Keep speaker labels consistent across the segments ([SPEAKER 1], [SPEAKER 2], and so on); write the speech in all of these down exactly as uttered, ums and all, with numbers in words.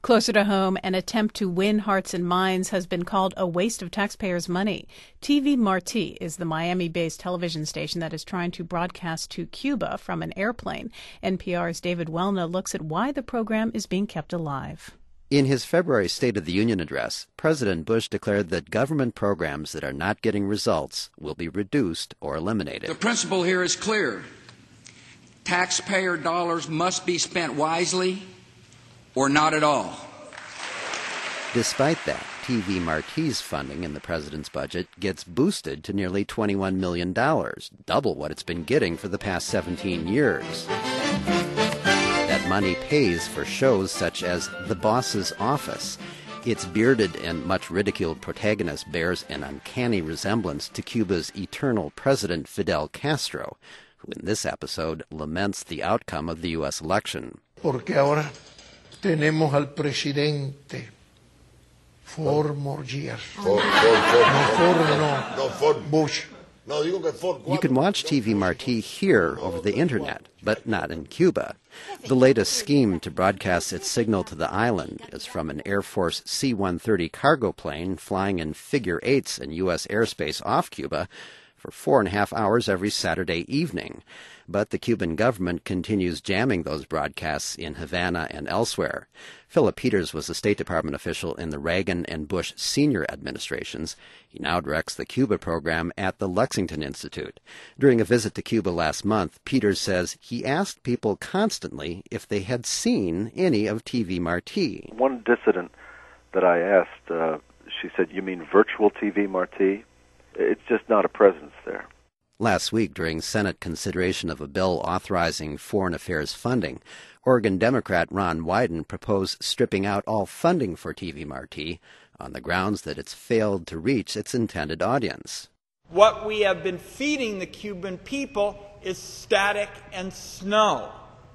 [SPEAKER 1] Closer to home, an attempt to win hearts and minds has been called a waste of taxpayers' money. T V Marti is the Miami-based television station that is trying to broadcast to Cuba from an airplane. N P R's David Welna looks at why the program is being kept alive.
[SPEAKER 2] In his February State of the Union address, President Bush declared that government programs that are not getting results will be reduced or eliminated.
[SPEAKER 3] The principle here is clear. Taxpayer dollars must be spent wisely or not at all.
[SPEAKER 2] Despite that, T V Marti's funding in the president's budget gets boosted to nearly twenty-one million dollars, double what it's been getting for the past seventeen years. That money pays for shows such as The Boss's Office. Its bearded and much ridiculed protagonist bears an uncanny resemblance to Cuba's eternal president Fidel Castro, who in this episode laments the outcome of the U S election.
[SPEAKER 4] Porque ahora tenemos al presidente four more years.
[SPEAKER 5] Four, four, four,
[SPEAKER 4] no, four, no.
[SPEAKER 5] No, four.
[SPEAKER 4] Bush.
[SPEAKER 5] No, digo que four,
[SPEAKER 2] you can watch T V Marti here over the internet, but not in Cuba. The latest scheme to broadcast its signal to the island is from an Air Force C one thirty cargo plane flying in figure eights in U S airspace off Cuba for four and a half hours every Saturday evening. But the Cuban government continues jamming those broadcasts in Havana and elsewhere. Philip Peters was a State Department official in the Reagan and Bush senior administrations. He now directs the Cuba program at the Lexington Institute. During a visit to Cuba last month, Peters says he asked people constantly if they had seen any of T V Marti.
[SPEAKER 6] One dissident that I asked, uh, she said, "You mean virtual T V Marti? It's just not a presence there."
[SPEAKER 2] Last week, during Senate consideration of a bill authorizing foreign affairs funding, Oregon Democrat Ron Wyden proposed stripping out all funding for T V Marti on the grounds that it's failed to reach its intended audience.
[SPEAKER 7] What we have been feeding the Cuban people is static and snow.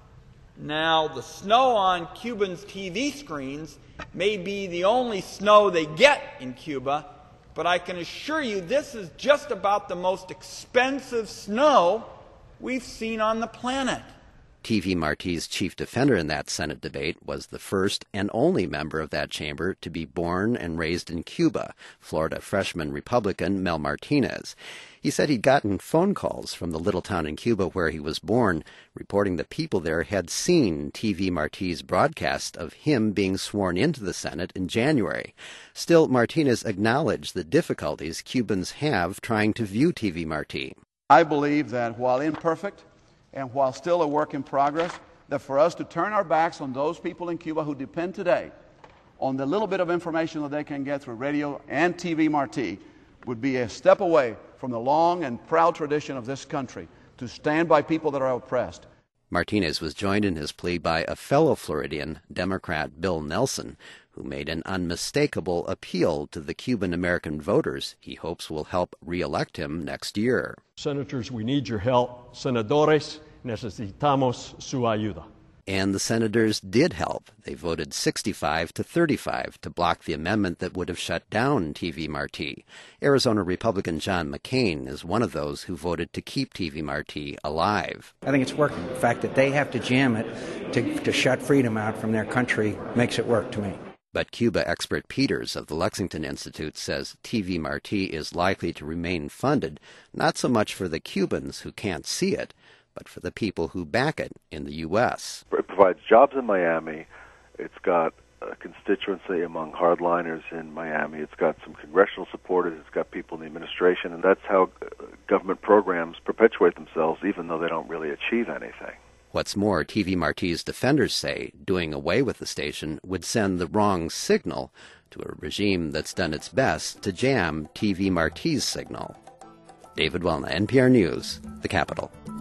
[SPEAKER 7] Now, the snow on Cubans' T V screens may be the only snow they get in Cuba, but I can assure you this is just about the most expensive snow we've seen on the planet.
[SPEAKER 2] T V Marti's chief defender in that Senate debate was the first and only member of that chamber to be born and raised in Cuba, Florida freshman Republican Mel Martinez. He said he'd gotten phone calls from the little town in Cuba where he was born, reporting that people there had seen T V Marti's broadcast of him being sworn into the Senate in January. Still, Martinez acknowledged the difficulties Cubans have trying to view T V Marti.
[SPEAKER 8] I believe that while imperfect and while still a work in progress, that for us to turn our backs on those people in Cuba who depend today on the little bit of information that they can get through radio and T V Marti would be a step away from the long and proud tradition of this country to stand by people that are oppressed.
[SPEAKER 2] Martinez was joined in his plea by a fellow Floridian, Democrat Bill Nelson, who made an unmistakable appeal to the Cuban-American voters he hopes will help re-elect him next year.
[SPEAKER 9] Senators, we need your help. Senadores, necesitamos su ayuda.
[SPEAKER 2] And the senators did help. They voted sixty-five to thirty-five to block the amendment that would have shut down T V Marti. Arizona Republican John McCain is one of those who voted to keep T V Marti alive.
[SPEAKER 10] I think it's working. The fact that they have to jam it to, to shut freedom out from their country makes it work to me.
[SPEAKER 2] But Cuba expert Peters of the Lexington Institute says T V Marti is likely to remain funded, not so much for the Cubans who can't see it, but for the people who back it in the U S
[SPEAKER 6] It provides jobs in Miami. It's got a constituency among hardliners in Miami. It's got some congressional supporters. It's got people in the administration. And that's how government programs perpetuate themselves, even though they don't really achieve anything.
[SPEAKER 2] What's more, T V Marti's defenders say doing away with the station would send the wrong signal to a regime that's done its best to jam T V Marti's signal. David Welna, N P R News, the Capitol.